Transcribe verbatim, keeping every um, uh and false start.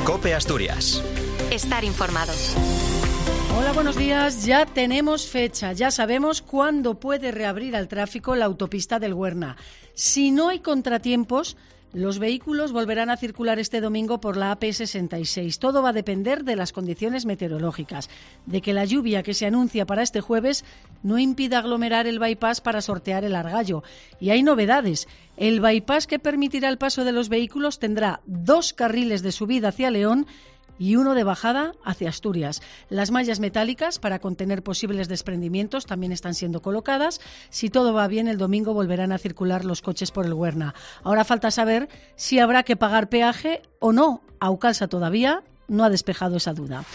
COPE Asturias. Estar informado. Hola, buenos días. Ya tenemos fecha, ya sabemos cuándo puede reabrir al tráfico la autopista del Huerna. Si no hay contratiempos, los vehículos volverán a circular este domingo por la A P sesenta y seis. Todo va a depender de las condiciones meteorológicas, de que la lluvia que se anuncia para este jueves no impida aglomerar el bypass para sortear el Argallo. Y hay novedades. El bypass que permitirá el paso de los vehículos tendrá dos carriles de subida hacia León y uno de bajada hacia Asturias. Las mallas metálicas para contener posibles desprendimientos también están siendo colocadas. Si todo va bien, el domingo volverán a circular los coches por el Huerna. Ahora falta saber si habrá que pagar peaje o no. Aucalsa todavía no ha despejado esa duda.